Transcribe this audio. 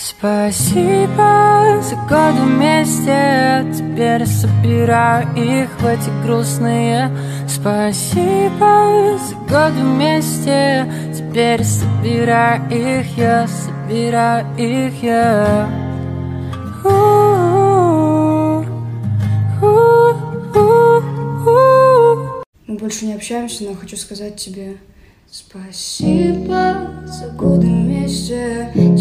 Спасибо за годы вместе, теперь я собираю их в эти грустные. Спасибо за годы вместе, теперь я собираю их, я собираю их, я. Мы больше не общаемся, но хочу сказать тебе спасибо за годы вместе.